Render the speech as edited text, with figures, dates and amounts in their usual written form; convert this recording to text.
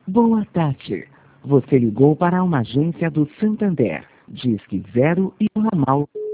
Boa tarde. Você ligou para uma agência do Santander. Disque 0 e o ramal